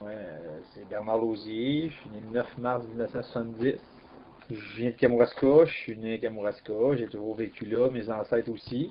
Ouais, c'est Bernard Lausier, je suis né le 9 mars 1970. Je viens de Kamouraska, je suis né à Kamouraska, j'ai toujours vécu là, mes ancêtres aussi,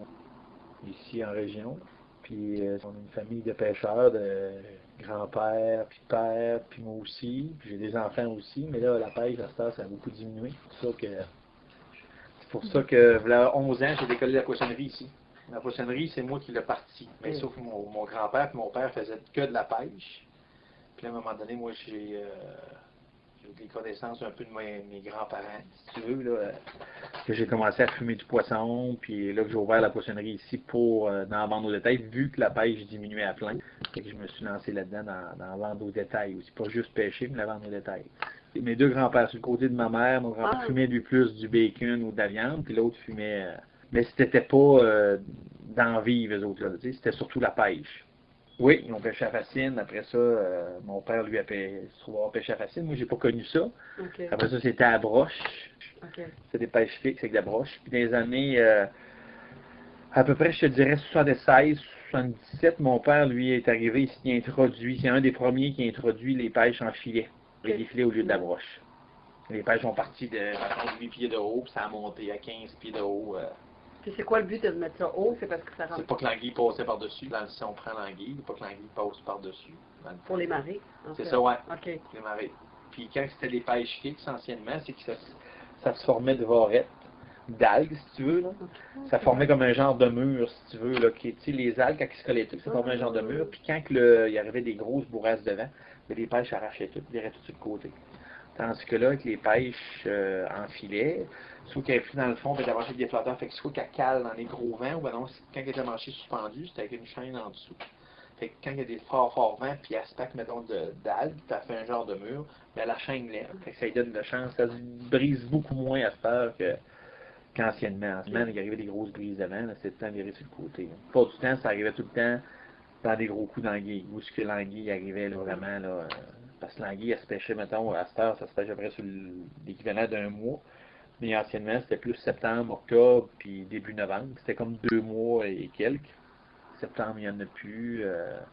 ici en région. Puis on est une famille de pêcheurs, de grand-père, puis père, puis moi aussi. Puis j'ai des enfants aussi, mais là, la pêche, à cette heure, ça a beaucoup diminué. C'est pour ça que, voilà 11 ans, j'ai décollé la poissonnerie ici. La poissonnerie, c'est moi qui l'ai parti. Mais sauf que mon grand-père et mon père faisaient que de la pêche. Puis à un moment donné, moi, j'ai eu des connaissances un peu de mes grands-parents, si tu veux, là, que j'ai commencé à fumer du poisson, puis là que j'ai ouvert la poissonnerie ici pour dans la vente au détail, vu que la pêche diminuait à plein. Fait que je me suis lancé là-dedans dans la vente au détail aussi. Pas juste pêcher, mais la vente au détail. Et mes deux grands-pères, sur le côté de ma mère, mon grand-père fumait lui plus du bacon ou de la viande, puis l'autre fumait. Mais c'était pas d'en vivre, eux autres, là. C'était surtout la pêche. Oui, ils ont pêché à Fascine. Après ça, mon père, lui, se trouvait à pêcher à Fascine. Moi, j'ai pas connu ça. OK. Après ça, c'était à broche. OK. C'était des pêches fixes avec de la broche. Puis dans les années, à peu près, je te dirais 76, 77, mon père, lui, est arrivé, il s'y introduit. C'est un des premiers qui a introduit les pêches en filet. Avec des filets au lieu de la broche. Les pêches sont parties de 8 pieds de haut, puis ça a monté à 15 pieds de haut. Puis c'est quoi le but de mettre ça haut? C'est parce que ça C'est rentre pas que l'anguille passe par-dessus. Si on prend l'anguille, c'est pas que l'anguille passe par-dessus. pour les marées. C'est ça, ouais. OK. Les marées. Puis quand c'était des pêches fixes, anciennement, c'est que ça se formait de varettes, d'algues, si tu veux. Là. Ça formait comme un genre de mur, si tu veux. Là, tu sais, les algues, quand ils se collaient tout, ça formait un genre de mur. Puis quand il y arrivait des grosses bourrasques de vent, les pêches arrachaient tout, ils iraient tout sur le côté. Tandis que là, avec les pêches en filet, soit qu'elle est plus dans le fond, puis d'avoir des flotteurs, fait que soit qu'elle cale dans les gros vents, ou ben non, quand elle était manchée suspendue, c'était avec une chaîne en dessous. Fait que quand il y a des forts vents, puis elle se pack, mettons, d'algues, puis elle fait un genre de mur, ben la chaîne lève. Fait que ça lui donne de chance. Ça se brise beaucoup moins à cette heure qu'anciennement. En semaine, il arrivait des grosses brises de vent, c'était tout le temps viré sur le côté. Pas du temps, ça arrivait tout le temps dans des gros coups d'anguille. Où est-ce que l'anguille arrivait là, vraiment, là, parce que l'anguille, elle se pêchait, mettons, à cette heure, ça se pêchait à peu près sur l'équivalent d'un mois. Mais anciennement, c'était plus septembre, octobre, puis début novembre. C'était comme 2 mois et quelques. Septembre, il n'y en a plus.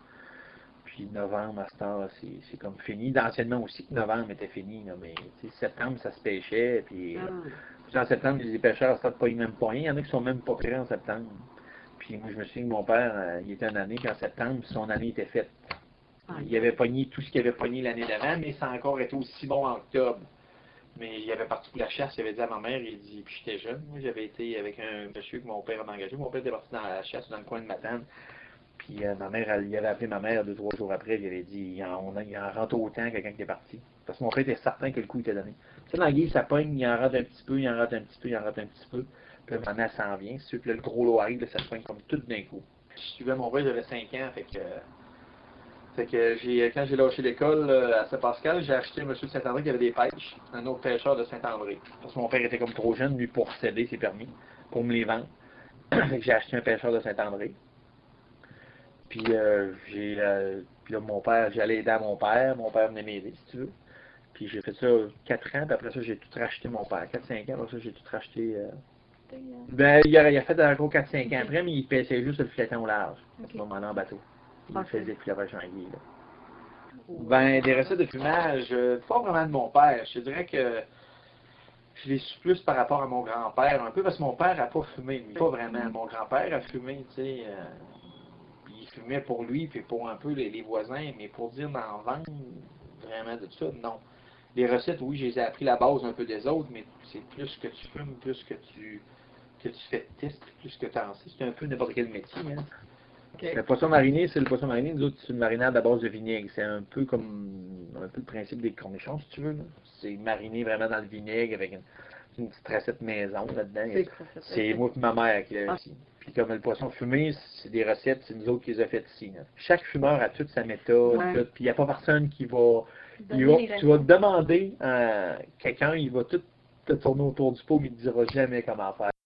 Puis novembre, à cette heure, c'est comme fini. Anciennement aussi, novembre était fini. Là, mais septembre, ça se pêchait. Puis en septembre, les pêcheurs, ça ne pas même pas rien. Il y en a qui sont même pas prêts en septembre. Puis moi, je me souviens que mon père, il était une année qu'en septembre, son année était faite. Il avait pogné tout ce qu'il avait pogné l'année d'avant, mais ça a encore été aussi bon en octobre. Mais il avait parti pour la chasse, il avait dit à ma mère, il dit, puis j'étais jeune, moi j'avais été avec un monsieur que mon père avait engagé. Mon père était parti dans la chasse dans le coin de Matane. Puis ma mère, il avait appelé ma mère 2, 3 jours après, il avait dit, il en rentre autant que quelqu'un qui est parti. Parce que mon père était certain que le coup était donné. Tu sais, l'anguille, ça pogne, il en rentre un petit peu, il en rentre un petit peu, il en rentre un petit peu. Puis là, maintenant, ça s'en vient. Si le gros lot arrive, là, ça se pogne comme tout d'un coup. Je suivais mon père, j'avais 5 ans, quand j'ai lâché l'école à Saint-Pascal, j'ai acheté un monsieur de Saint-André qui avait des pêches, un autre pêcheur de Saint-André. Parce que mon père était comme trop jeune, lui, pour céder ses permis, pour me les vendre. J'ai acheté un pêcheur de Saint-André. Puis puis là, j'allais aider à mon père venait m'aider, si tu veux. Puis j'ai fait ça 4 ans, puis après ça, j'ai tout racheté mon père. 4-5 ans, après ça, j'ai tout racheté. Ben, il a fait encore 4-5 ans après, mais il pêchait juste le fileton au large, à ce moment-là, en bateau. Il faisait plus la pêche en guille, là. Ben, des recettes de fumage, pas vraiment de mon père. Je te dirais que je l'ai su plus par rapport à mon grand-père, un peu parce que mon père n'a pas fumé, mais pas vraiment. Mon grand-père a fumé, tu sais. Il fumait pour lui, puis pour un peu les voisins, mais pour dire d'en vendre vraiment de ça, non. Les recettes, oui, je les ai appris la base un peu des autres, mais c'est plus que tu fumes, plus que tu fais de tests, plus que tu en sais. C'est un peu n'importe quel métier, hein. Okay. Le poisson mariné, c'est le poisson mariné. Nous autres, c'est une marinade à base de vinaigre. C'est un peu comme le principe des cornichons, si tu veux. C'est mariné vraiment dans le vinaigre avec une petite recette maison là-dedans. C'est moi et ma mère qui l'a aussi. Puis comme le poisson fumé, c'est des recettes, c'est nous autres qui les avons faites ici. Là. Chaque fumeur a toute sa méthode. Ouais. Puis il n'y a pas personne qui va... tu vas demander à quelqu'un, il va tout te tourner autour du pot, mais il ne te dira jamais comment faire.